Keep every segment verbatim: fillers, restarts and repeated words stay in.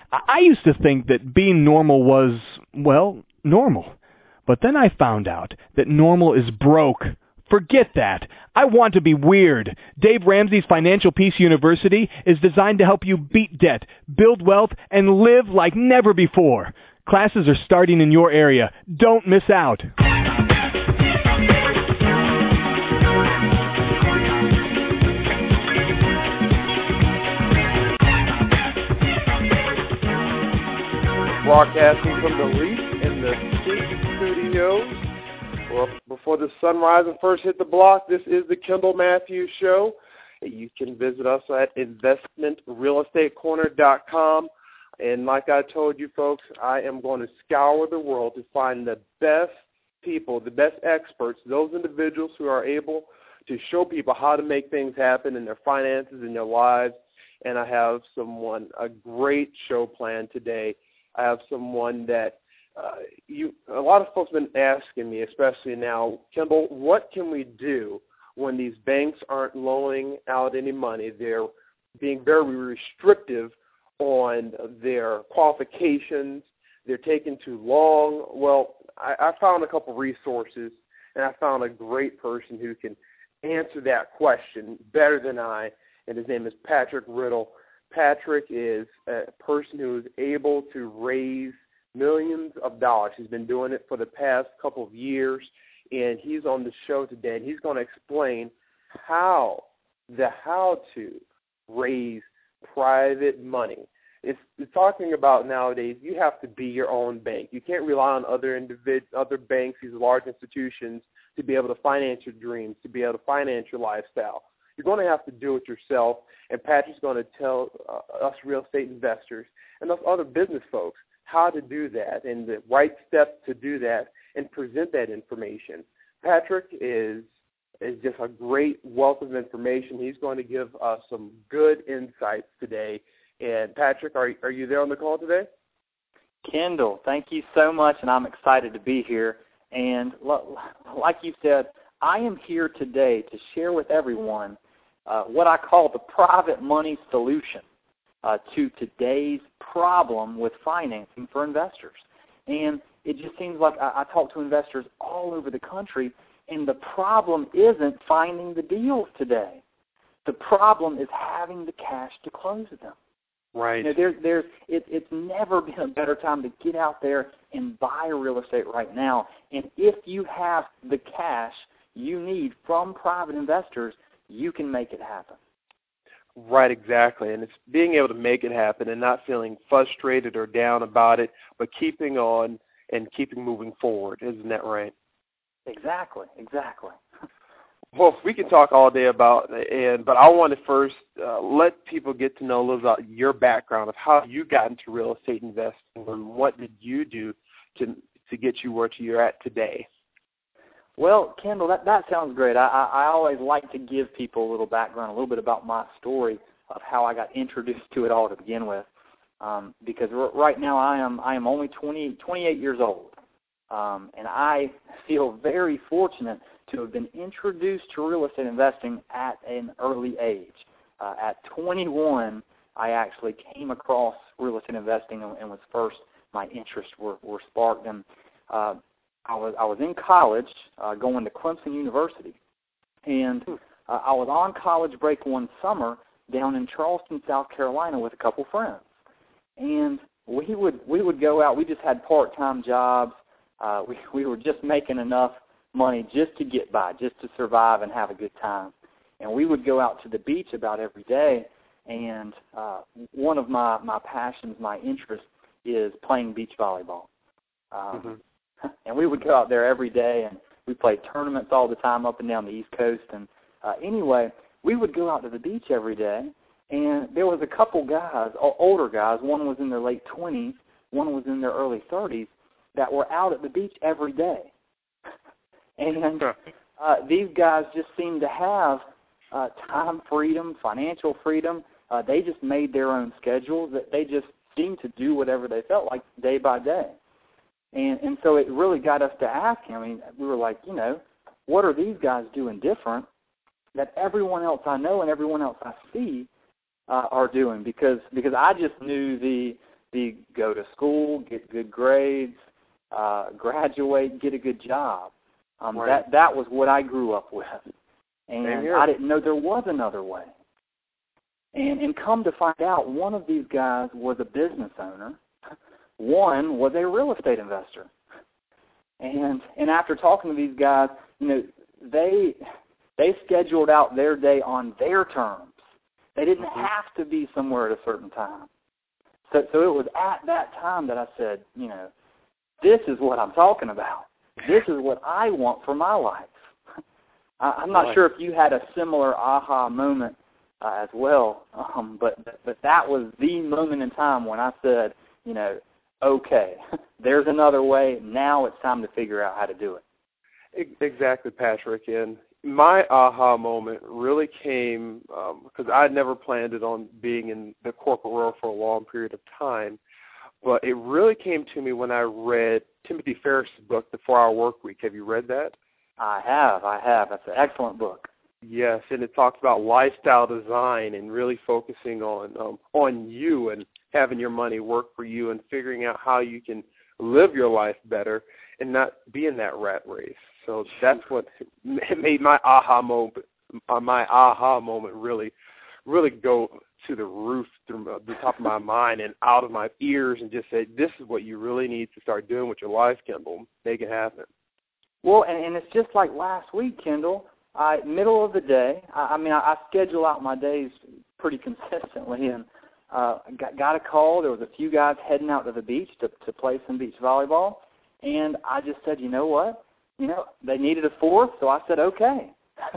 I, I used to think that being normal was, well, normal. But then I found out that normal is broke. Forget that. I want to be weird. Dave Ramsey's Financial Peace University is designed to help you beat debt, build wealth, and live like never before. Classes are starting in your area. Don't miss out. Broadcasting from the Leaf in the Seat Studios. Well, before the sunrise and first hit the block, this is the Kendall Matthews Show. You can visit us at investment real estate corner dot com. And like I told you folks, I am going to scour the world to find the best people, the best experts, those individuals who are able to show people how to make things happen in their finances, in their lives. And I have someone, a great show planned today. I have someone that uh, you. a lot of folks have been asking me, especially now, Kendall, what can we do when these banks aren't loaning out any money? They're being very restrictive on their qualifications. They're taking too long. Well, I, I found a couple resources, and I found a great person who can answer that question better than I, and his name is Patrick Riddle. Patrick is a person who is able to raise millions of dollars. He's been doing it for the past couple of years, and he's on the show today, and he's going to explain how, the how to raise private money. It's, it's talking about nowadays you have to be your own bank. You can't rely on other individ, other banks, these large institutions, to be able to finance your dreams, to be able to finance your lifestyle. You're going to have to do it yourself, and Patrick's going to tell uh, us real estate investors and us other business folks how to do that and the right steps to do that and present that information. Patrick is is just a great wealth of information. He's going to give us some good insights today. And Patrick, are are you there on the call today? Kendall, thank you so much, and I'm excited to be here. And like you said, I am here today to share with everyone uh, what I call the private money solution uh, to today's problem with financing for investors. And it just seems like I, I talk to investors all over the country, and the problem isn't finding the deals today. The problem is having the cash to close them. Right. You know, there, there's, it, it's never been a better time to get out there and buy real estate right now. And if you have the cash you need from private investors, you can make it happen. Right, exactly. And it's being able to make it happen and not feeling frustrated or down about it, but keeping on and keeping moving forward. Isn't that right? Exactly, exactly. Well, we can talk all day about it, and but I want to first uh, let people get to know a little about your background of how you got into real estate investing and what did you do to to get you where you're at today. Well, Kendall, that, that sounds great. I, I, I always like to give people a little background, a little bit about my story of how I got introduced to it all to begin with, um, because r- right now I am I am only twenty, twenty-eight years old, um, and I feel very fortunate to have been introduced to real estate investing at an early age. Uh, at twenty-one, I actually came across real estate investing and, and was first, my interests were, were sparked. And uh, I was I was in college uh, going to Clemson University, and uh, I was on college break one summer down in Charleston, South Carolina with a couple friends. And we would we would go out. We just had part-time jobs. Uh, we, we were just making enough money just to get by, just to survive and have a good time. And we would go out to the beach about every day, and uh, one of my, my passions, my interest, is playing beach volleyball. Um, mm-hmm. And we would go out there every day, and we played tournaments all the time up and down the East Coast. And uh, anyway, we would go out to the beach every day, and there was a couple guys, older guys, one was in their late twenties, one was in their early thirties, that were out at the beach every day. And uh, these guys just seemed to have uh, time freedom, financial freedom. Uh, they just made their own schedules. They just seemed to do whatever they felt like day by day. And and so it really got us to asking. I mean, we were like, you know, what are these guys doing different that everyone else I know and everyone else I see uh, are doing? Because because I just knew the be go to school, get good grades, uh, graduate, get a good job. Um, right. That that was what I grew up with, and I didn't know there was another way. And and come to find out, one of these guys was a business owner. One was a real estate investor. And and after talking to these guys, you know, they they scheduled out their day on their terms. They didn't mm-hmm. have to be somewhere at a certain time. So so it was at that time that I said, you know, this is what I'm talking about. This is what I want for my life. I, I'm not right. sure if you had a similar aha moment uh, as well, um, but but that was the moment in time when I said, you know, okay, there's another way. Now it's time to figure out how to do it. Exactly, Patrick. And my aha moment really came um, because I had never planned it on being in the corporate world for a long period of time. But it really came to me when I read Timothy Ferriss's book, The four-Hour Work Week. Have you read that? I have. I have. That's an excellent book. Yes, and it talks about lifestyle design and really focusing on um, on you and having your money work for you and figuring out how you can live your life better and not be in that rat race. So that's what made my aha moment, my aha moment really, really go to the roof, through the top of my mind and out of my ears, and just say, this is what you really need to start doing with your life, Kendall. Make it happen. Well, and, and it's just like last week, Kendall. I, middle of the day, I, I mean, I, I schedule out my days pretty consistently, and uh, got, got a call. There was a few guys heading out to the beach to, to play some beach volleyball, and I just said, you know what? You know, they needed a fourth, so I said, okay.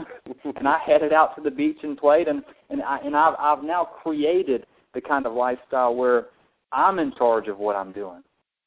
And I headed out to the beach and played, and, and, I, and I've, I've now created the kind of lifestyle where I'm in charge of what I'm doing.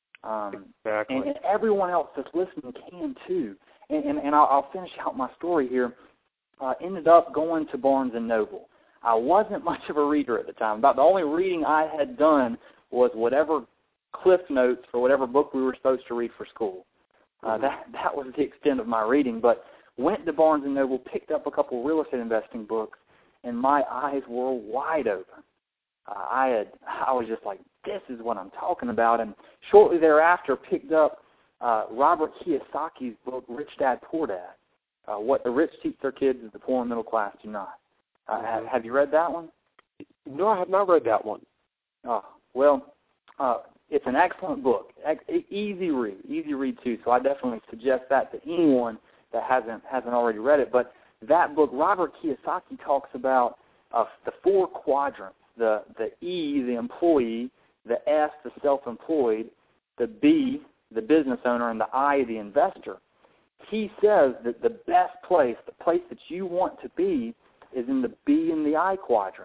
Um, exactly. and, and everyone else that's listening can too. And, and, and I'll, I'll finish out my story here. Uh, ended up going to Barnes and Noble. I wasn't much of a reader at the time. About the only reading I had done was whatever Cliff Notes for whatever book we were supposed to read for school. Uh, mm-hmm. That that was the extent of my reading. But went to Barnes and Noble, picked up a couple of real estate investing books, and my eyes were wide open. Uh, I had I was just like, this is what I'm talking about. And shortly thereafter, picked up uh, Robert Kiyosaki's book, Rich Dad, Poor Dad. Uh, what the rich teach their kids is the poor and middle class do not. Uh, mm-hmm. have, have you read that one? No, I have not read that one. Oh, well, uh, it's an excellent book. E- easy read, easy read too. So I definitely suggest that to anyone that hasn't hasn't already read it. But that book, Robert Kiyosaki talks about uh, the four quadrants: the the E, the employee; the S, the self-employed; the B, the business owner; and the I, the investor. He says that the best place, the place that you want to be, is in the B and the I quadrant.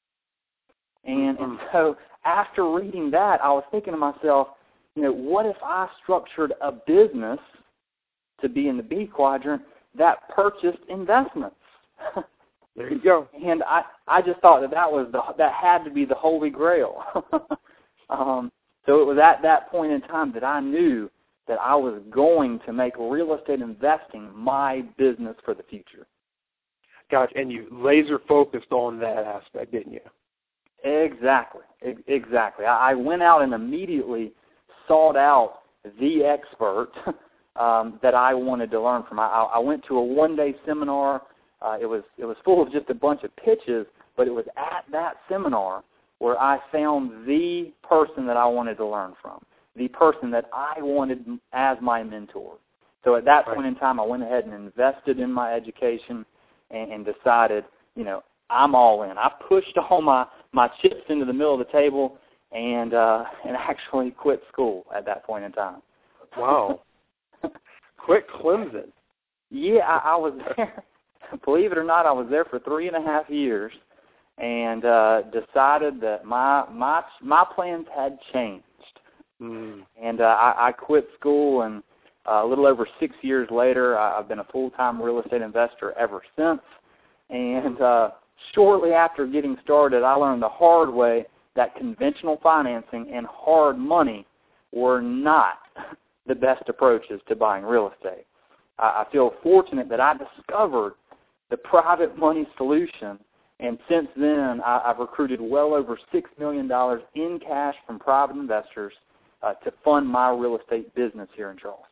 And, and so after reading that, I was thinking to myself, you know, what if I structured a business to be in the B quadrant that purchased investments? There you go. And I, I just thought that that was the, that had to be the holy grail. um, so it was at that point in time that I knew that I was going to make real estate investing my business for the future. Gotcha. And you laser focused on that aspect, didn't you? Exactly. Exactly. I went out and immediately sought out the expert um, that I wanted to learn from. I, I went to a one-day seminar. Uh, it was it was full of just a bunch of pitches, but it was at that seminar where I found the person that I wanted to learn from, the person that I wanted as my mentor. So at that point in time, I went ahead and invested in my education and, and decided, you know, I'm all in. I pushed all my, my chips into the middle of the table and uh, and actually quit school at that point in time. Wow. Quit Clemson. Yeah, I, I was there. Believe it or not, I was there for three and a half years and uh, decided that my my my plans had changed. Mm. And uh, I, I quit school, and uh, a little over six years later, I, I've been a full-time real estate investor ever since. And uh, shortly after getting started, I learned the hard way that conventional financing and hard money were not the best approaches to buying real estate. I, I feel fortunate that I discovered the private money solution And since then, I, I've recruited well over six million dollars in cash from private investors uh, to fund my real estate business here in Charleston.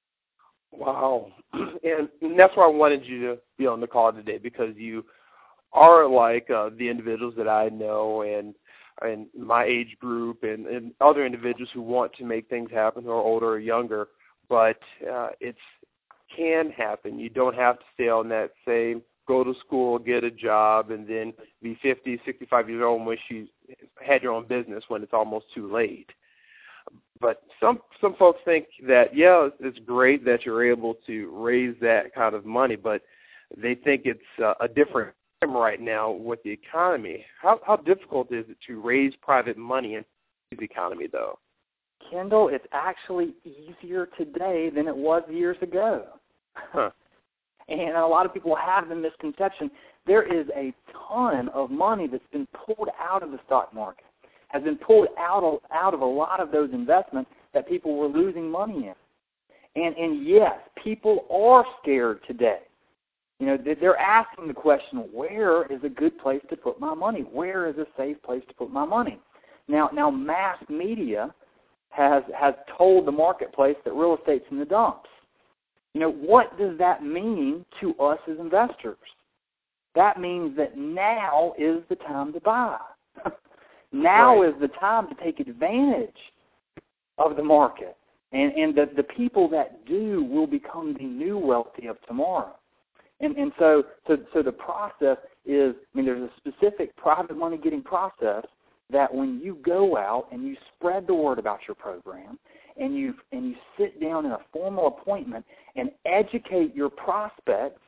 Wow. And that's why I wanted you to be on the call today, because you are like uh, the individuals that I know and and my age group and, and other individuals who want to make things happen, who are older or younger, but uh, it can happen. You don't have to stay on that same go to school, get a job, and then be fifty, sixty-five years old and wish you had your own business when it's almost too late. But some some folks think that, yeah, it's great that you're able to raise that kind of money, but they think it's uh, a different time right now with the economy. How how difficult is it to raise private money in the economy, though? Kendall, it's actually easier today than it was years ago. Huh. And a lot of people have the misconception there is a ton of money that's been pulled out of the stock market, has been pulled out of, out of a lot of those investments that people were losing money in. And, and yes, people are scared today. You know, they're asking the question, where is a good place to put my money? Where is a safe place to put my money? Now, now mass media has has told the marketplace that real estate's in the dumps. You know, what does that mean to us as investors? That means that now is the time to buy. Now right. is the time to take advantage of the market. And, and the, the people that do will become the new wealthy of tomorrow. And, and so, so, so the process is, I mean, there's a specific private money getting process that when you go out and you spread the word about your program and you and you sit down in a formal appointment and educate your prospects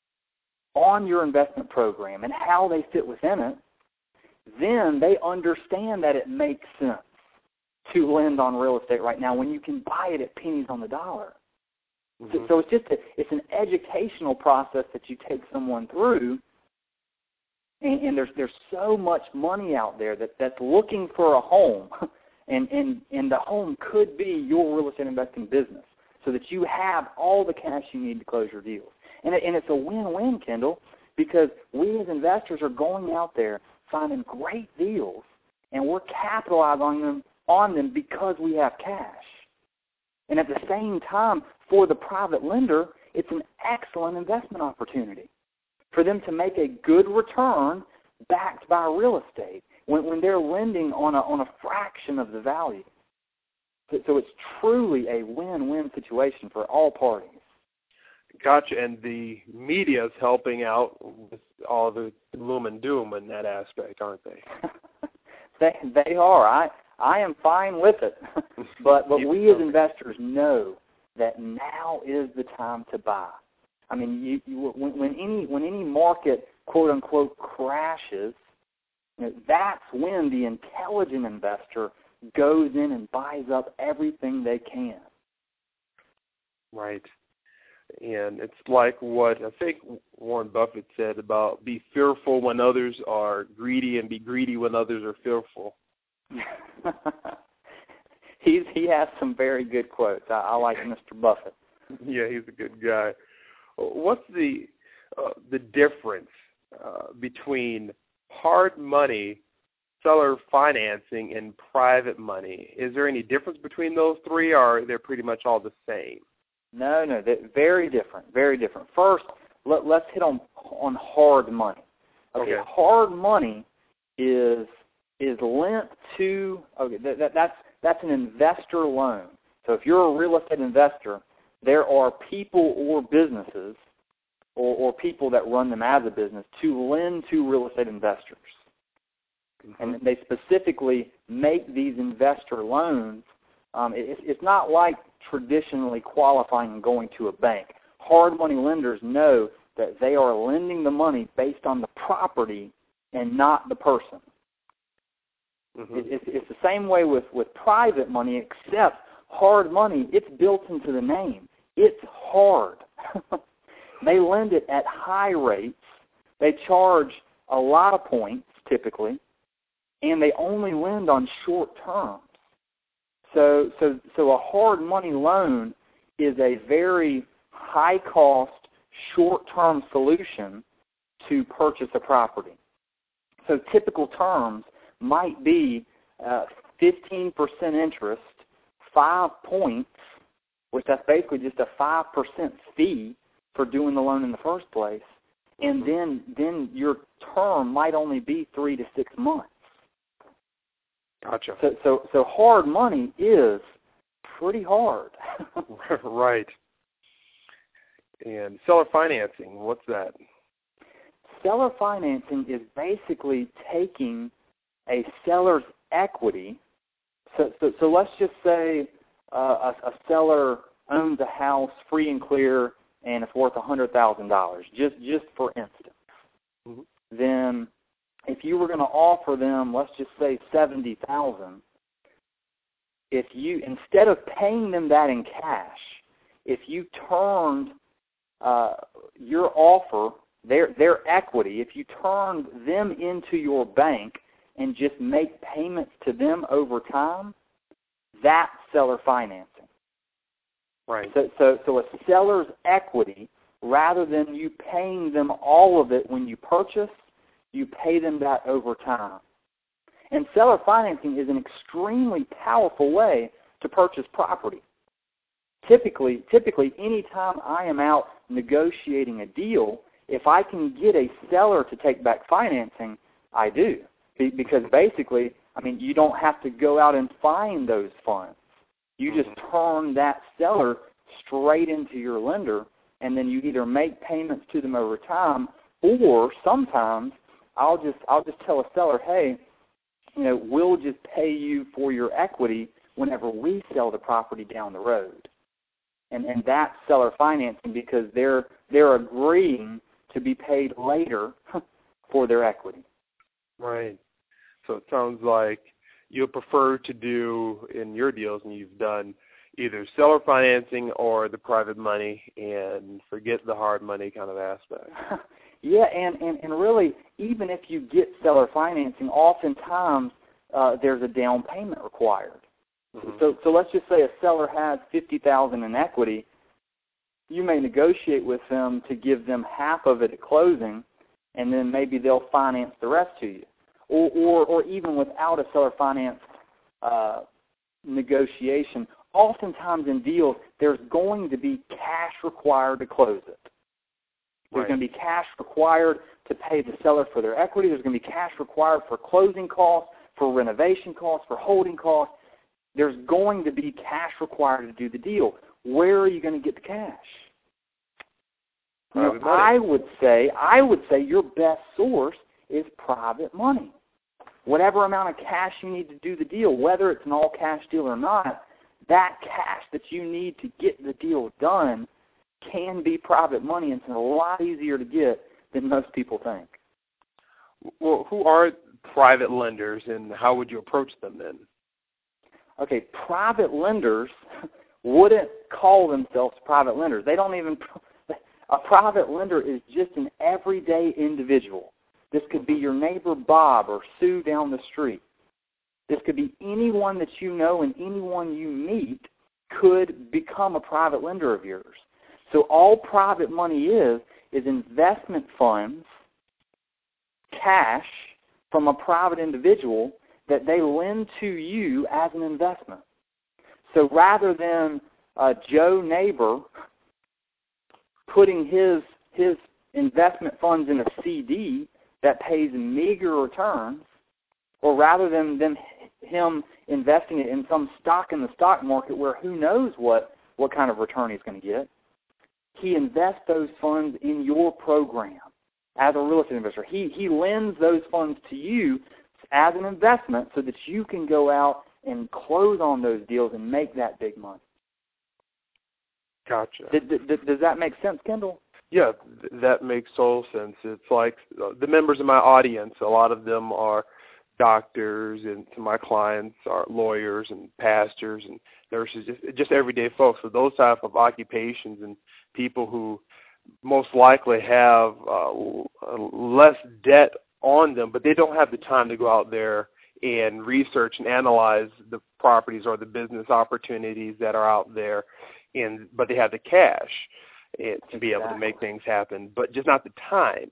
on your investment program and how they fit within it, then they understand that it makes sense to lend on real estate right now when you can buy it at pennies on the dollar. Mm-hmm. So, so it's just a, it's an educational process that you take someone through. And, and there's there's so much money out there that, that's looking for a home, and, and, and the home could be your real estate investing business so that you have all the cash you need to close your deals. And, it, and it's a win-win, Kendall, because we as investors are going out there finding great deals, and we're capitalizing on them, on them because we have cash. And at the same time, for the private lender, it's an excellent investment opportunity for them to make a good return backed by real estate when, when they're lending on a, on a fraction of the value. So, so it's truly a win-win situation for all parties. Gotcha. And the media is helping out with all the gloom and doom in that aspect, aren't they? they they are. I I am fine with it. but but we as investors know that now is the time to buy. I mean, you, you, when, when any when any market, quote unquote, crashes, you know, that's when the intelligent investor goes in and buys up everything they can. Right. And it's like what I think Warren Buffett said about be fearful when others are greedy and be greedy when others are fearful. he's he has some very good quotes. I, I like Mister Buffett. Yeah, he's a good guy. What's the uh, the difference uh, between hard money, seller financing, and private money? Is there any difference between those three, or are they pretty much all the same? No, no, they're very different, very different. First, let, let's hit on on hard money. Okay, okay. Hard money is is lent to okay. That, that, that's that's an investor loan. So if you're a real estate investor, there are people or businesses or, or people that run them as a business to lend to real estate investors. Mm-hmm. And they specifically make these investor loans. Um, it, it's not like traditionally qualifying and going to a bank. Hard money lenders know that they are lending the money based on the property and not the person. Mm-hmm. It, it's, it's the same way with, with private money, except hard money, it's built into the name. It's hard. They lend it at high rates. They charge a lot of points, typically, and they only lend on short terms. So, so, so a hard money loan is a very high-cost, short-term solution to purchase a property. So typical terms might be uh, fifteen percent interest, five points, which that's basically just a five percent fee for doing the loan in the first place, and then then your term might only be three to six months. Gotcha. So so, so hard money is pretty hard. Right. And seller financing, what's that? Seller financing is basically taking a seller's equity. So, so, so let's just say uh, a, a seller owns a house free and clear, and it's worth one hundred thousand dollars, just just for instance. Mm-hmm. Then if you were going to offer them, let's just say seventy thousand dollars, if you, instead of paying them that in cash, if you turned uh, your offer, their their equity, if you turned them into your bank and just make payments to them over time, that's seller financing. Right. So, so, so a seller's equity, rather than you paying them all of it when you purchase, you pay them that over time. And seller financing is an extremely powerful way to purchase property. Typically, typically, anytime I am out negotiating a deal, if I can get a seller to take back financing, I do. Because basically, I mean, you don't have to go out and find those funds. You just turn that seller straight into your lender, and then you either make payments to them over time, or sometimes I'll just I'll just tell a seller, hey, you know, we'll just pay you for your equity whenever we sell the property down the road. And and that's seller financing because they're they're agreeing to be paid later for their equity. Right. So it sounds like you prefer to do in your deals, and you've done either seller financing or the private money and forget the hard money kind of aspect. Yeah, and, and, and really, even if you get seller financing, oftentimes uh, there's a down payment required. Mm-hmm. So so let's just say a seller has fifty thousand dollars in equity. You may negotiate with them to give them half of it at closing, and then maybe they'll finance the rest to you. Or, or, or even without a seller finance uh, negotiation, oftentimes in deals, there's going to be cash required to close it. There's right. going to be cash required to pay the seller for their equity. There's going to be cash required for closing costs, for renovation costs, for holding costs. There's going to be cash required to do the deal. Where are you going to get the cash? You know, I would say, I would say your best source is private money. Whatever amount of cash you need to do the deal, whether it's an all-cash deal or not, that cash that you need to get the deal done can be private money, and it's a lot easier to get than most people think. Well, who are private lenders, and how would you approach them then? Okay, private lenders wouldn't call themselves private lenders. They don't even – a private lender is just an everyday individual. This could be your neighbor Bob or Sue down the street. This could be anyone that you know, and anyone you meet could become a private lender of yours. So all private money is is investment funds, cash from a private individual that they lend to you as an investment. So rather than uh, Joe neighbor putting his his investment funds in a C D that pays meager returns, or rather than, than him investing it in some stock in the stock market where who knows what, what kind of return he's going to get, he invests those funds in your program as a real estate investor. He, he lends those funds to you as an investment so that you can go out and close on those deals and make that big money. Gotcha. Did, did, does that make sense, Kendall? Yeah, that makes total sense. It's like the members of my audience, a lot of them are doctors, and my clients are lawyers and pastors and nurses, just, just everyday folks. So those type of occupations and people who most likely have uh, less debt on them, but they don't have the time to go out there and research and analyze the properties or the business opportunities that are out there, and but they have the cash. It, to be able to make things happen, but just not the time.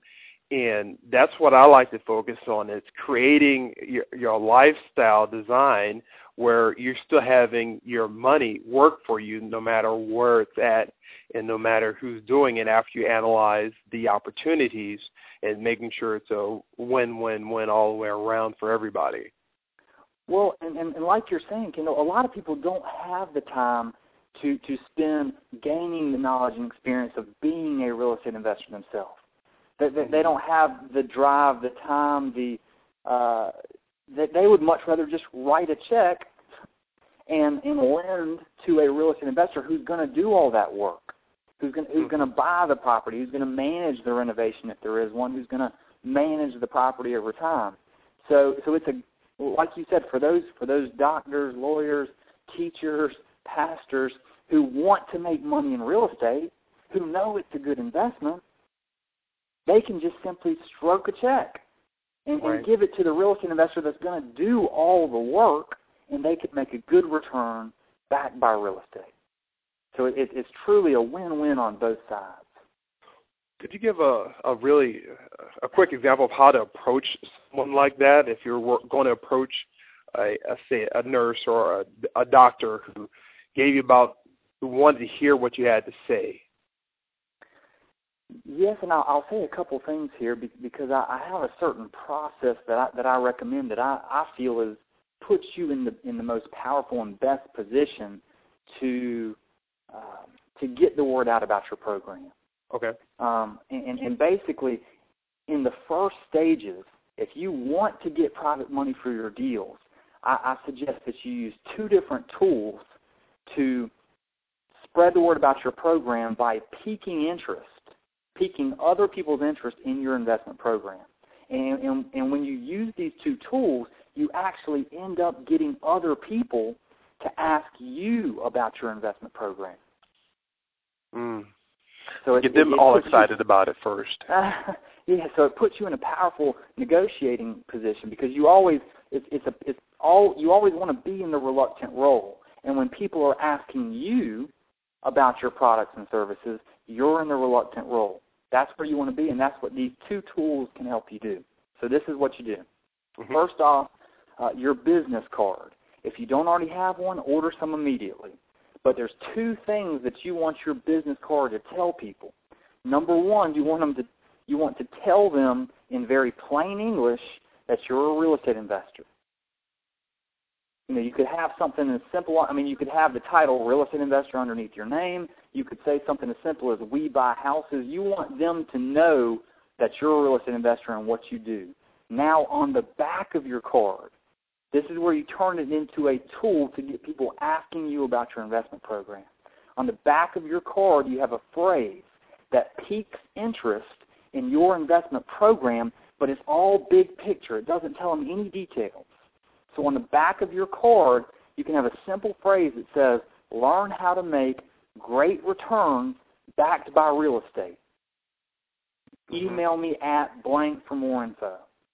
And that's what I like to focus on, is creating your, your lifestyle design where you're still having your money work for you no matter where it's at and no matter who's doing it, after you analyze the opportunities and making sure it's a win-win-win all the way around for everybody. Well, and, and, and like you're saying, Kendall, a lot of people don't have the time to, to spend gaining the knowledge and experience of being a real estate investor themselves. They, they, they don't have the drive, the time, the uh, that they would much rather just write a check and, and lend to a real estate investor who's going to do all that work, who's going who's going to buy the property, who's going to manage the renovation if there is one, who's going to manage the property over time. So, so it's a, like you said, for those for those doctors, lawyers, teachers, pastors who want to make money in real estate, who know it's a good investment, they can just simply stroke a check and, right. and give it to the real estate investor that's going to do all the work, and they could make a good return backed by real estate. So it, it's truly a win-win on both sides. Could you give a, a really a quick example of how to approach someone like that if you're going to approach, a, a say, a nurse or a, a doctor who gave you about, who wanted to hear what you had to say? Yes, and I'll, I'll say a couple things here because I, I have a certain process that I, that I recommend that I, I feel is puts you in the in the most powerful and best position to uh, to get the word out about your program. Okay. Um, and, and basically, in the first stages, if you want to get private money for your deals, I, I suggest that you use two different tools to spread the word about your program by piquing interest. piquing other people's interest in your investment program. And, and, and when you use these two tools, you actually end up getting other people to ask you about your investment program. Mm. So it, Get them it, it all excited you, about it first. Uh, yeah, so it puts you in a powerful negotiating position because you always it's, it's a it's all you always want to be in the reluctant role. And when people are asking you about your products and services, you're in the reluctant role. That's where you want to be, and that's what these two tools can help you do. So this is what you do. Mm-hmm. First off, uh, your business card. If you don't already have one, order some immediately. But there's two things that you want your business card to tell people. Number one, you want them to you want to tell them in very plain English that you're a real estate investor. You know, you could have something as simple, I mean, you could have the title real estate investor underneath your name. You could say something as simple as we buy houses. You want them to know that you're a real estate investor and what you do. Now, on the back of your card, this is where you turn it into a tool to get people asking you about your investment program. On the back of your card, you have a phrase that piques interest in your investment program, but it's all big picture. It doesn't tell them any details. So on the back of your card, you can have a simple phrase that says, learn how to make great returns backed by real estate. Mm-hmm. Email me at blank for more info.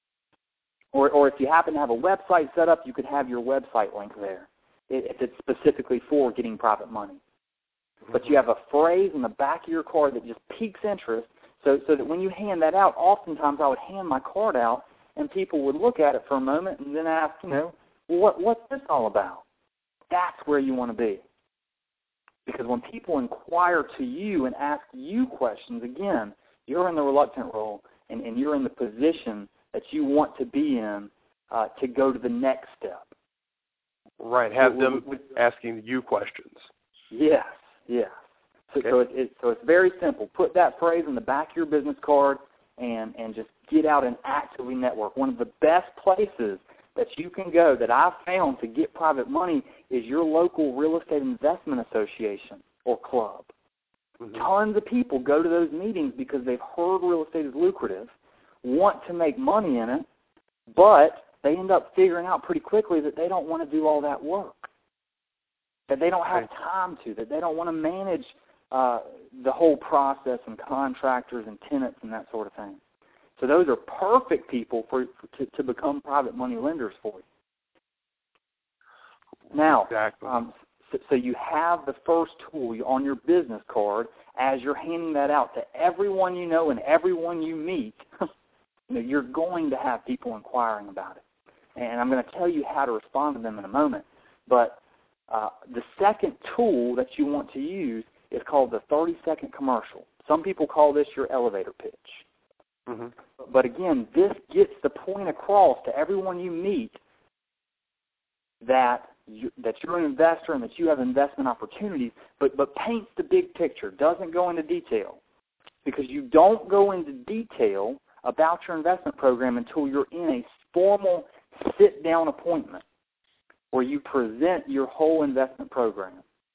Or, or if you happen to have a website set up, you could have your website link there if it's specifically for getting private money. Mm-hmm. But you have a phrase in the back of your card that just piques interest so, so that when you hand that out, oftentimes I would hand my card out and people would look at it for a moment and then ask, you know, well, what, what's this all about? That's where you want to be. Because when people inquire to you and ask you questions, again, you're in the reluctant role and, and you're in the position that you want to be in uh, to go to the next step. Right, have them asking you questions. Yes, yes. So, okay. so, it, it, so it's very simple. Put that phrase in the back of your business card and, and just get out and actively network. One of the best places that you can go that I've found to get private money is your local real estate investment association or club. Mm-hmm. Tons of people go to those meetings because they've heard real estate is lucrative, want to make money in it, but they end up figuring out pretty quickly that they don't want to do all that work, that they don't have right. time to, that they don't want to manage uh, the whole process and contractors and tenants and that sort of thing. So those are perfect people for, for to, to become private money lenders for you. Now, exactly. um, so, so you have the first tool on your business card as you're handing that out to everyone you know and everyone you meet. you know, you're going to have people inquiring about it. And I'm going to tell you how to respond to them in a moment. But uh, the second tool that you want to use is called the thirty-second commercial. Some people call this your elevator pitch. Mm-hmm. But again, this gets the point across to everyone you meet that you, that you're an investor and that you have investment opportunities, but, but paints the big picture, doesn't go into detail. Because you don't go into detail about your investment program until you're in a formal sit-down appointment where you present your whole investment program.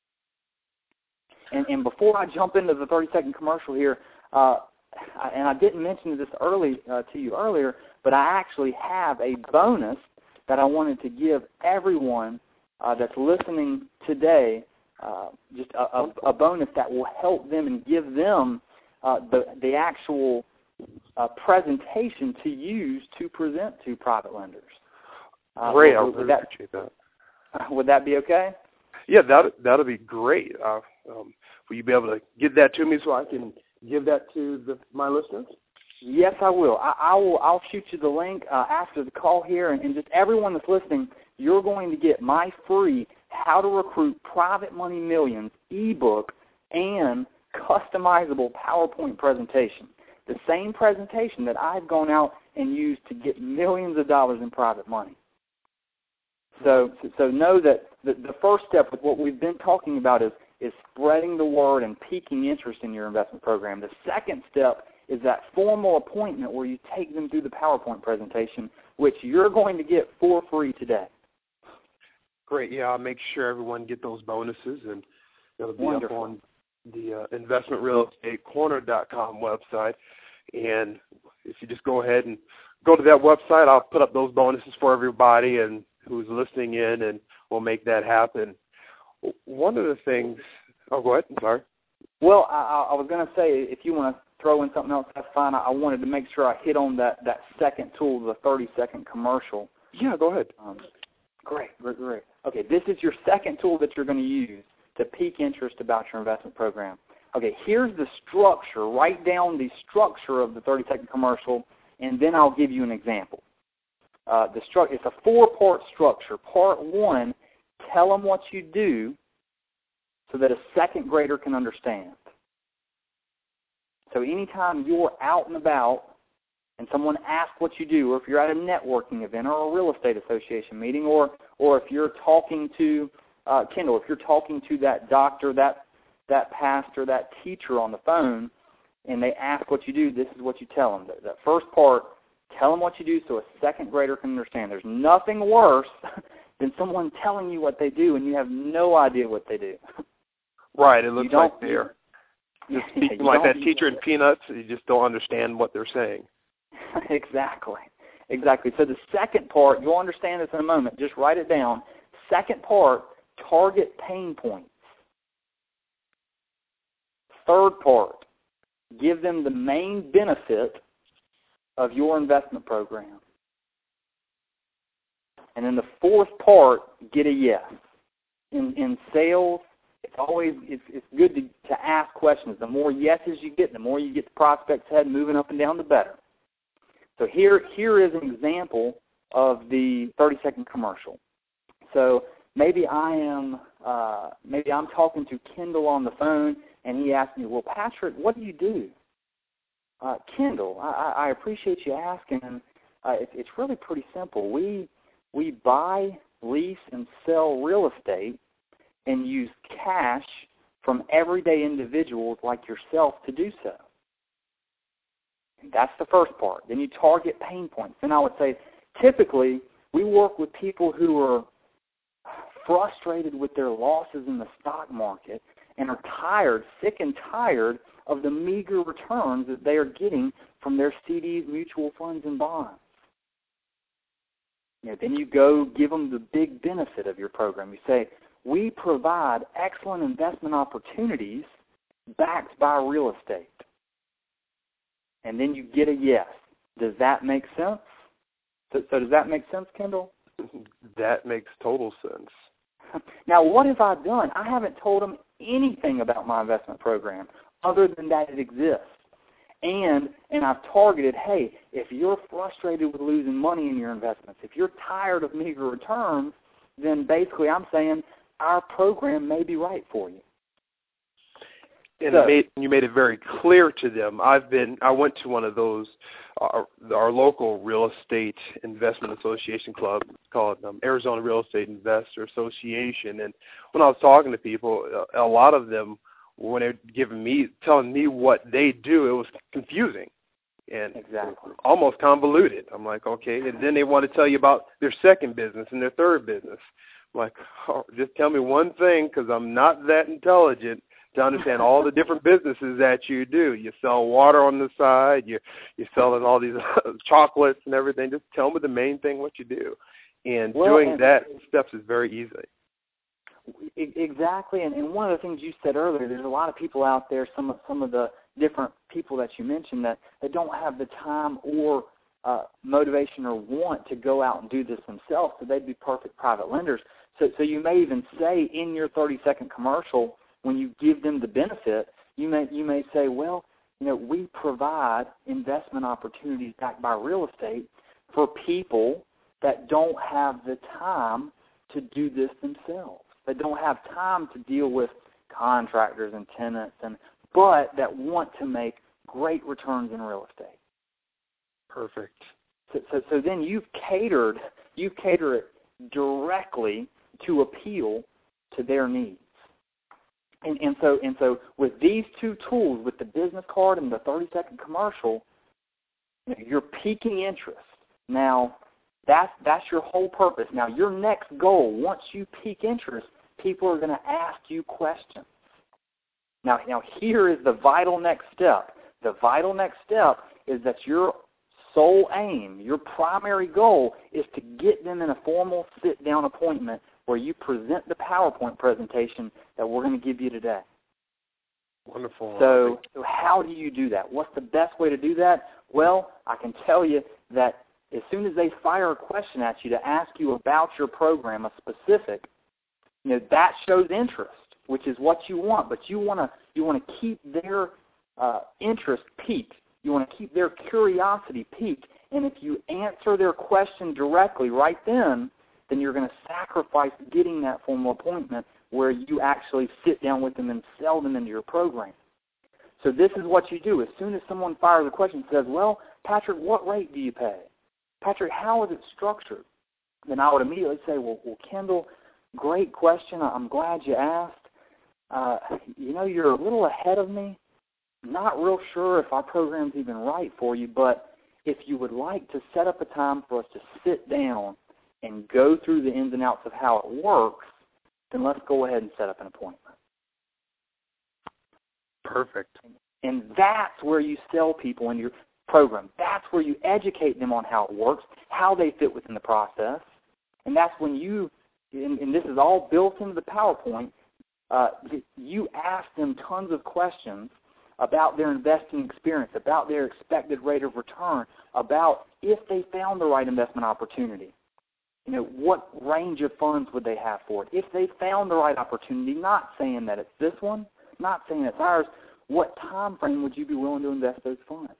And, and before I jump into the thirty-second commercial here, uh, I, and I didn't mention this early uh, to you earlier, but I actually have a bonus that I wanted to give everyone uh, that's listening today, uh, just a, a, a bonus that will help them and give them uh, the, the actual uh, presentation to use to present to private lenders. Uh, Great, I would, really would that, appreciate that. Would that be okay? Yeah, that that'll be great. Uh, um, will you be able to give that to me so I can give that to the, my listeners? Yes, I will. I, I will. I'll shoot you the link uh, after the call here, and, and just everyone that's listening, you're going to get my free How to Recruit Private Money Millions ebook and customizable PowerPoint presentation. The same presentation that I've gone out and used to get millions of dollars in private money. So, so know that the, the first step with what we've been talking about is, is spreading the word and piquing interest in your investment program. The second step is that formal appointment where you take them through the PowerPoint presentation, which you're going to get for free today. Great. Yeah, I'll make sure everyone get those bonuses, and it'll be Wonderful. up on the uh, investment real estate corner dot com website. And if you just go ahead and go to that website, I'll put up those bonuses for everybody and who's listening in, and we'll make that happen. One of the things – oh, go ahead. I'm sorry. Well, I, I was going to say, if you want to throw in something else, that's fine. I wanted to make sure I hit on that, that second tool, the thirty-second commercial. Yeah, go ahead. Um, great, great, great. Okay, this is your second tool that you're going to use to pique interest about your investment program. Okay, here's the structure. Write down the structure of the thirty-second commercial, and then I'll give you an example. Uh, the stru- It's a four-part structure. Part one, tell them what you do so that a second grader can understand. So anytime you're out and about and someone asks what you do, or if you're at a networking event or a real estate association meeting, or or if you're talking to, uh, Kendall, if you're talking to that doctor, that that pastor, that teacher on the phone, and they ask what you do, this is what you tell them. That, that first part, tell them what you do so a second grader can understand. There's nothing worse than someone telling you what they do and you have no idea what they do. Right, it looks You like they're just yeah, speaking like that you, teacher in Peanuts. You just don't understand what they're saying. Exactly, exactly. So the second part, you'll understand this in a moment. Just write it down. Second part, target pain points. Third part, give them the main benefit of your investment program. And then the fourth part, get a yes. In, in sales, it's always it's, it's good to, to ask questions. The more yeses you get, the more you get the prospect's head moving up and down, the better. So here, here is an example of the thirty-second commercial. So maybe I am uh, maybe I'm talking to Kendall on the phone, and he asks me, "Well, Patrick, what do you do?" Uh, Kendall, I, I appreciate you asking. And uh, it, it's really pretty simple. We we buy, lease, and sell real estate, and use cash from everyday individuals like yourself to do so. And that's the first part. Then you target pain points. Then I would say, typically, we work with people who are frustrated with their losses in the stock market and are tired, sick and tired of the meager returns that they are getting from their C Ds, mutual funds, and bonds. You know, then you go give them the big benefit of your program. You say, we provide excellent investment opportunities backed by real estate. And then you get a yes. Does that make sense? So, so does that make sense, Kendall? That makes total sense. Now, what have I done? I haven't told them anything about my investment program other than that it exists. And and I've targeted, hey, if you're frustrated with losing money in your investments, if you're tired of meager returns, then basically I'm saying our program may be right for you. And so, made, you made it very clear to them. I've been, I went to one of those, uh, our local real estate investment association club called um, Arizona Real Estate Investor Association. And when I was talking to people, a, a lot of them, when they were giving me, telling me what they do, it was confusing and exactly. almost convoluted. I'm like, okay. And then they want to tell you about their second business and their third business. I'm like, oh, just tell me one thing, because I'm not that intelligent to understand all the different businesses that you do. You sell water on the side. You, you're selling all these chocolates and everything. Just tell me the main thing what you do. And well, doing and that steps is very easy. Exactly, and, and one of the things you said earlier, there's a lot of people out there, some of some of the different people that you mentioned, that, that don't have the time or uh, motivation or want to go out and do this themselves, so they'd be perfect private lenders. So, so you may even say in your thirty-second commercial, when you give them the benefit, you may you may say, well, you know, we provide investment opportunities backed by real estate for people that don't have the time to do this themselves. They don't have time to deal with contractors and tenants, and but that want to make great returns in real estate. Perfect. So, so, so then you've catered, you've catered it directly to appeal to their needs. And, and so, and so, with these two tools, with the business card and the thirty-second commercial, you know, you're piquing interest. Now, that's that's your whole purpose. Now, your next goal, once you pique interest, people are going to ask you questions. Now, now here is the vital next step. The vital next step is that your sole aim, your primary goal, is to get them in a formal sit-down appointment where you present the PowerPoint presentation that we're going to give you today. Wonderful. So, so how do you do that? What's the best way to do that? Well, I can tell you that as soon as they fire a question at you to ask you about your program, a specific, you know, that shows interest, which is what you want. But you want to you want to keep their uh, interest peaked. You want to keep their curiosity peaked. And if you answer their question directly right then, then you're going to sacrifice getting that formal appointment where you actually sit down with them and sell them into your program. So this is what you do. As soon as someone fires a question and says, well, Patrick, what rate do you pay? Patrick, how is it structured? Then I would immediately say, well, well Kendall, great question. I'm glad you asked. Uh, you know, you're a little ahead of me. Not real sure if our program's even right for you, but if you would like to set up a time for us to sit down and go through the ins and outs of how it works, then let's go ahead and set up an appointment. Perfect. And that's where you sell people in your program. That's where you educate them on how it works, how they fit within the process. And that's when you, and, and this is all built into the PowerPoint, uh, you ask them tons of questions about their investing experience, about their expected rate of return, about if they found the right investment opportunity. You know, what range of funds would they have for it? If they found the right opportunity, not saying that it's this one, not saying it's ours, what time frame would you be willing to invest those funds?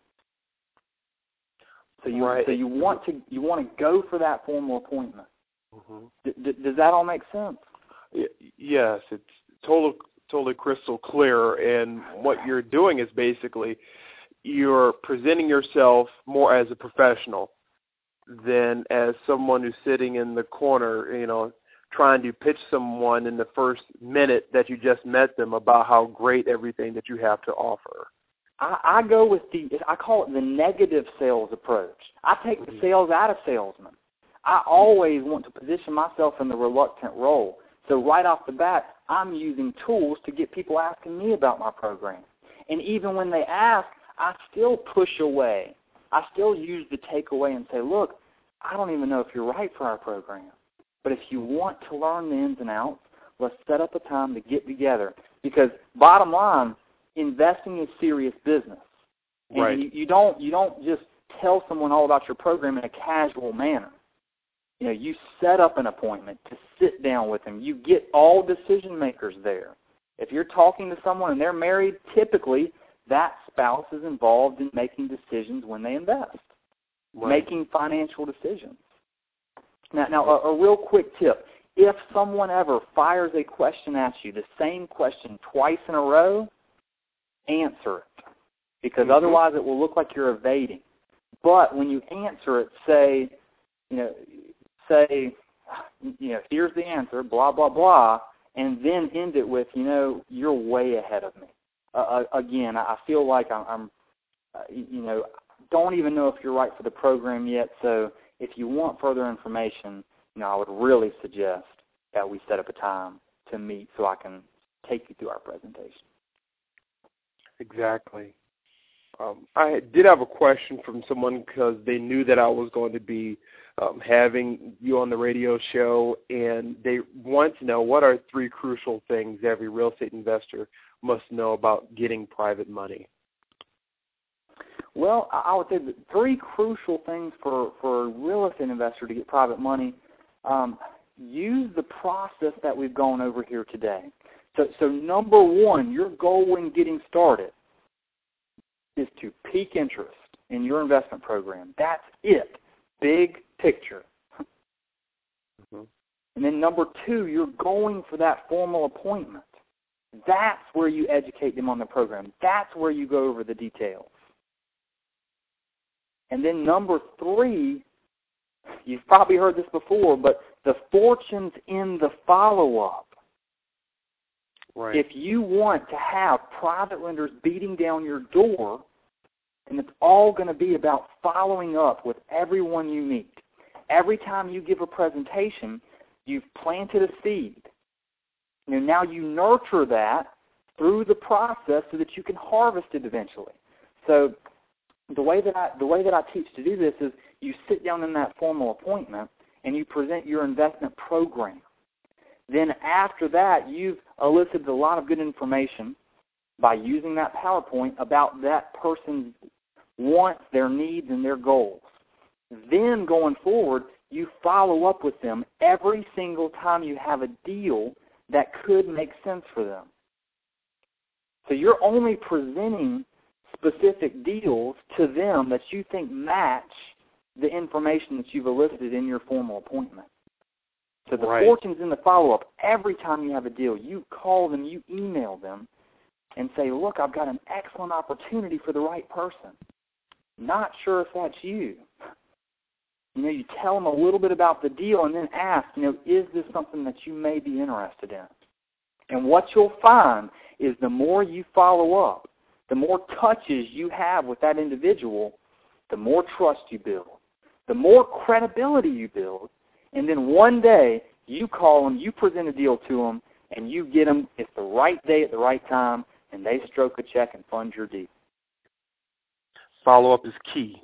So you right. so you want to you want to go for that formal appointment. Mm-hmm. D- d- does that all make sense? Yes, it's total, totally crystal clear. And what you're doing is basically you're presenting yourself more as a professional than as someone who's sitting in the corner, you know, trying to pitch someone in the first minute that you just met them about how great everything that you have to offer. I, I go with the, I call it the negative sales approach. I take the sales out of salesmen. I always want to position myself in the reluctant role. So right off the bat, I'm using tools to get people asking me about my program. And even when they ask, I still push away. I still use the takeaway and say, look, I don't even know if you're right for our program. But if you want to learn the ins and outs, let's set up a time to get together. Because bottom line, investing is serious business. And right. you, you don't you don't just tell someone all about your program in a casual manner. You know, you set up an appointment to sit down with them. You get all decision makers there. If you're talking to someone and they're married, typically that spouse is involved in making decisions when they invest, right. making financial decisions. Now, now a, a real quick tip. If someone ever fires a question at you, the same question twice in a row, answer it, because mm-hmm. otherwise it will look like you're evading. But when you answer it, say, you know, say, you know, here's the answer, blah, blah, blah, and then end it with, you know, you're way ahead of me. Uh, again, I feel like I'm, I'm uh, you know, don't even know if you're right for the program yet, so if you want further information, you know, I would really suggest that we set up a time to meet so I can take you through our presentation. Exactly. Um, I did have a question from someone because they knew that I was going to be um, having you on the radio show, and they want to know what are three crucial things every real estate investor must know about getting private money. Well, I would say that three crucial things for, for a real estate investor to get private money. Um, use the process that we've gone over here today. So, so number one, your goal when getting started is to peak interest in your investment program. That's it. Big picture. Mm-hmm. And then number two, you're going for that formal appointment. That's where you educate them on the program. That's where you go over the details. And then number three, you've probably heard this before, but the fortune's in the follow-up. Right. If you want to have private lenders beating down your door, and it's all going to be about following up with everyone you meet. Every time you give a presentation, you've planted a seed. You know, now you nurture that through the process so that you can harvest it eventually. So the way that I the way that I teach to do this is you sit down in that formal appointment and you present your investment program. Then after that, you've elicited a lot of good information by using that PowerPoint about that person's wants, their needs, and their goals. Then going forward, you follow up with them every single time you have a deal that could make sense for them. So you're only presenting specific deals to them that you think match the information that you've elicited in your formal appointment. So the right. fortune's in the follow-up. Every time you have a deal, you call them, you email them, and say, look, I've got an excellent opportunity for the right person. Not sure if that's you. You know, you tell them a little bit about the deal and then ask, you know, is this something that you may be interested in? And what you'll find is the more you follow up, the more touches you have with that individual, the more trust you build, the more credibility you build, and then one day you call them, you present a deal to them, and you get them, it's the right day at the right time, and they stroke a check and fund your deal. Follow-up is key.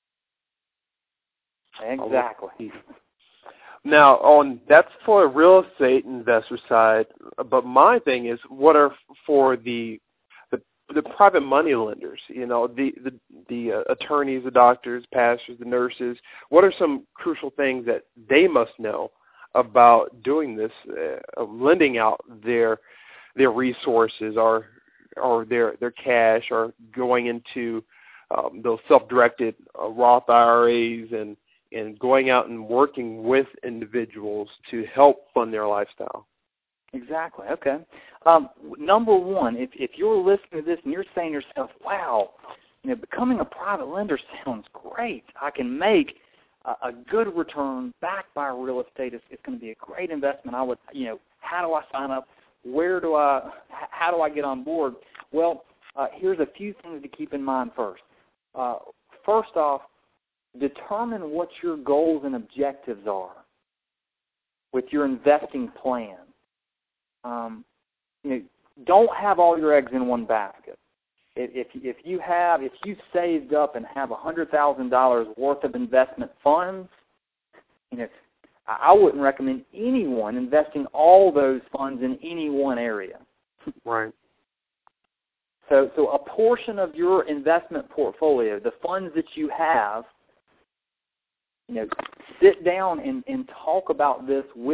Exactly. Now, on that's for a real estate investor side, but my thing is, what are for the the, the private money lenders? You know, the the, the uh, attorneys, the doctors, pastors, the nurses. What are some crucial things that they must know about doing this, uh, lending out their their resources or or their their cash, or going into um, those self-directed uh, Roth I R As and and going out and working with individuals to help fund their lifestyle? Exactly. Okay. Um, number one, if, if you're listening to this and you're saying to yourself, wow, you know, becoming a private lender sounds great. I can make a, a good return backed by real estate. It's, it's going to be a great investment. I would, you know, how do I sign up? Where do I, how do I get on board? Well, uh, here's a few things to keep in mind first. Uh, first off, determine what your goals and objectives are with your investing plan. Um, you know, don't have all your eggs in one basket. If, if, if you have, if you've saved up and have one hundred thousand dollars worth of investment funds, you know, I wouldn't recommend anyone investing all those funds in any one area. Right. So, so a portion of your investment portfolio, the funds that you have, you know, sit down and, and talk about this with,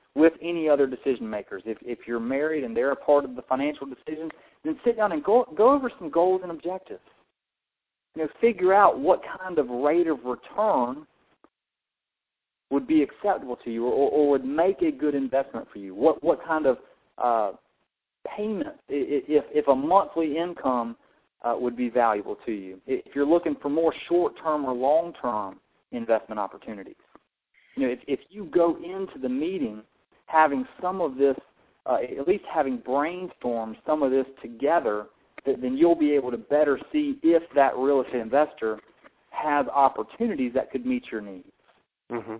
with any other decision makers. If if you're married and they're a part of the financial decisions, then sit down and go go over some goals and objectives. You know, figure out what kind of rate of return would be acceptable to you, or, or would make a good investment for you. What what kind of uh, payment, if if a monthly income uh, would be valuable to you. If you're looking for more short-term or long-term investment opportunities. You know, if, if you go into the meeting having some of this, uh, at least having brainstormed some of this together, then you'll be able to better see if that real estate investor has opportunities that could meet your needs. Mm-hmm.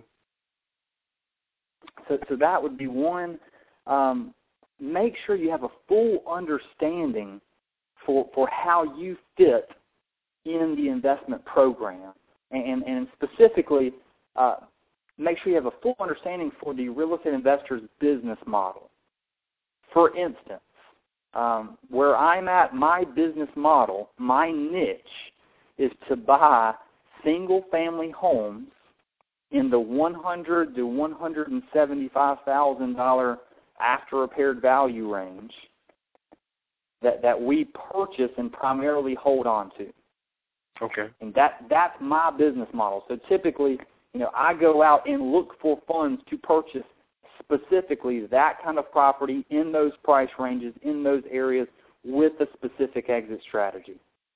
So, so that would be one. Um, make sure you have a full understanding for for how you fit in the investment program, and and specifically, uh, make sure you have a full understanding for the real estate investor's business model. For instance, um, where I'm at, my business model, my niche, is to buy single-family homes in the one hundred to one hundred seventy-five thousand dollars after repaired value range that, that we purchase and primarily hold on to. Okay. And that that's my business model. So typically, you know, I go out and look for funds to purchase specifically that kind of property in those price ranges, in those areas, with a specific exit strategy.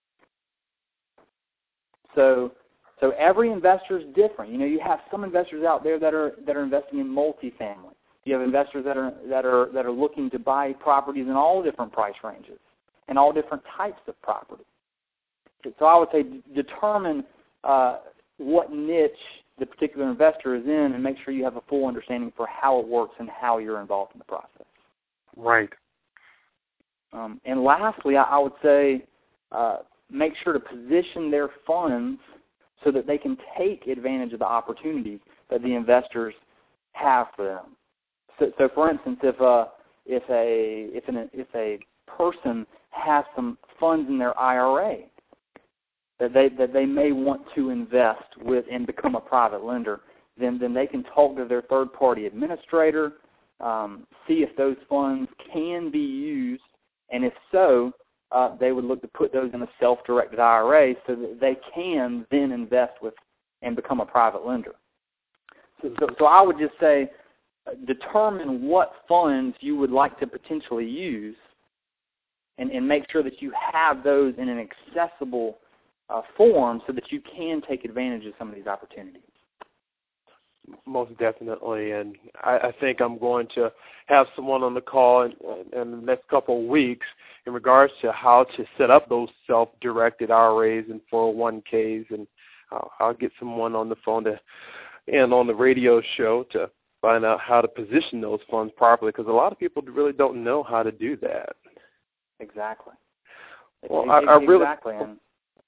So So every investor is different. You know, you have some investors out there that are that are investing in multifamily. You have investors that are that are that are looking to buy properties in all different price ranges and all different types of property. So I would say determine uh, what niche the particular investor is in, and make sure you have a full understanding for how it works and how you're involved in the process. Right. Um, and lastly, I, I would say uh, make sure to position their funds so that they can take advantage of the opportunities that the investors have for them. So, so for instance, if a if a if an if a person has some funds in their I R A that they that they may want to invest with and become a private lender, then then they can talk to their third party administrator, um, see if those funds can be used, and if so, Uh, they would look to put those in a self-directed I R A so that they can then invest with and become a private lender. So, so, so I would just say uh, determine what funds you would like to potentially use and, and make sure that you have those in an accessible uh, form so that you can take advantage of some of these opportunities. Most definitely, and I, I think I'm going to have someone on the call in, in the next couple of weeks in regards to how to set up those self-directed I R As and four oh one Ks, and I'll, I'll get someone on the phone to and on the radio show to find out how to position those funds properly, because a lot of people really don't know how to do that. Exactly. Well, I, I really exactly. And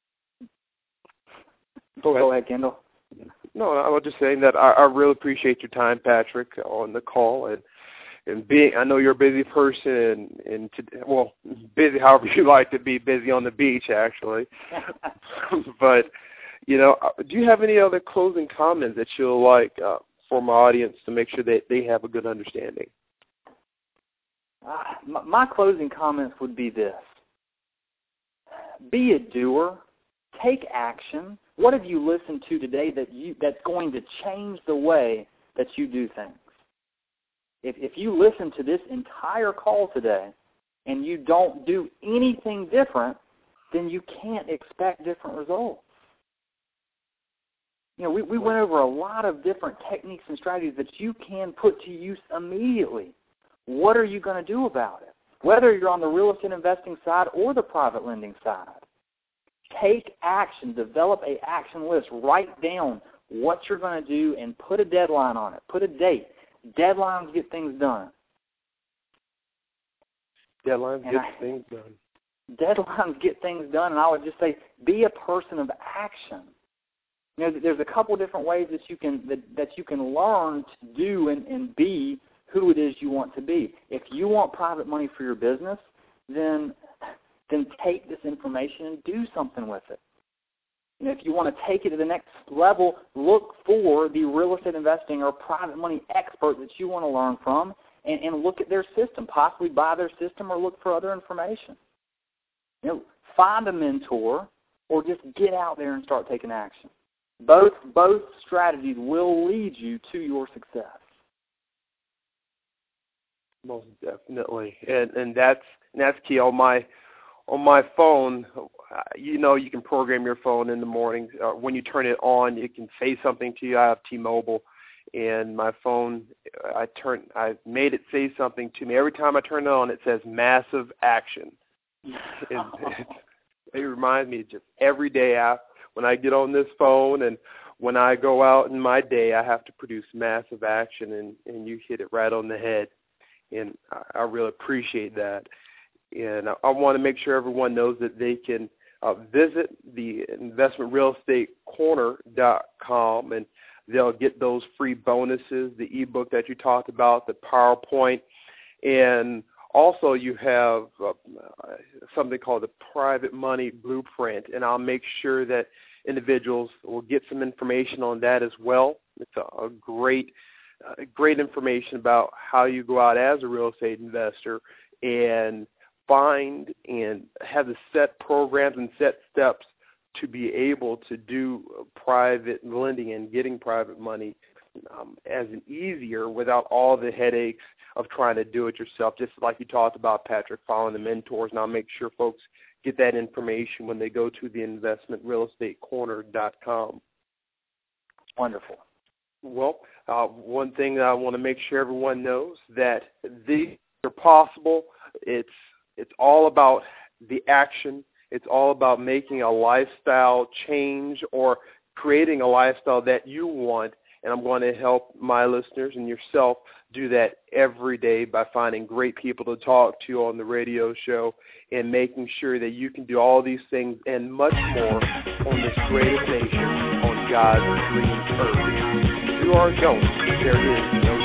go ahead, go ahead Kendall. No, I was just saying that I, I really appreciate your time, Patrick, on the call, and and being. I know you're a busy person, and, and to, well, busy however you like to be, busy on the beach, actually. But you know, do you have any other closing comments that you'll like uh, for my audience to make sure that they have a good understanding? Uh, my, my closing comments would be this: be a doer, take action. What have you listened to today that you that's going to change the way that you do things? If if you listen to this entire call today and you don't do anything different, then you can't expect different results. You know, we, we went over a lot of different techniques and strategies that you can put to use immediately. What are you going to do about it? Whether you're on the real estate investing side or the private lending side. Take action. Develop an action list. Write down what you're going to do and put a deadline on it. Put a date. Deadlines get things done. Deadlines and get I, things done. Deadlines get things done, and I would just say be a person of action. You know, there's a couple different ways that you can that, that you can learn to do and, and be who it is you want to be. If you want private money for your business, then then take this information and do something with it. You know, if you want to take it to the next level, look for the real estate investing or private money expert that you want to learn from, and, and look at their system, possibly buy their system or look for other information. You know, find a mentor or just get out there and start taking action. Both both strategies will lead you to your success. Most definitely, and and that's and that's key. On my on my phone, you know, you can program your phone in the morning. Uh, when you turn it on, it can say something to you. I have T-Mobile, and my phone, I turn, I made it say something to me every time I turn it on. It says massive action. it, it, it reminds me just every day I, when I get on this phone and when I go out in my day, I have to produce massive action, and, and you hit it right on the head. And I, I really appreciate that. And I, I want to make sure everyone knows that they can uh, visit the investment real estate corner dot com, and they'll get those free bonuses, the ebook that you talked about, the PowerPoint, and also you have uh, something called the Private Money Blueprint, and I'll make sure that individuals will get some information on that as well. It's a, a great Uh, great information about how you go out as a real estate investor and find and have the set programs and set steps to be able to do private lending and getting private money um, as an easier without all the headaches of trying to do it yourself, just like you talked about, Patrick, following the mentors. And I'll make sure folks get that information when they go to the investment real estate corner dot com. Wonderful. Well, uh, one thing that I want to make sure everyone knows, that these are possible. It's it's all about the action. It's all about making a lifestyle change or creating a lifestyle that you want. And I'm going to help my listeners and yourself do that every day by finding great people to talk to on the radio show and making sure that you can do all these things and much more on this greatest nation on God's green earth. You are going. There is no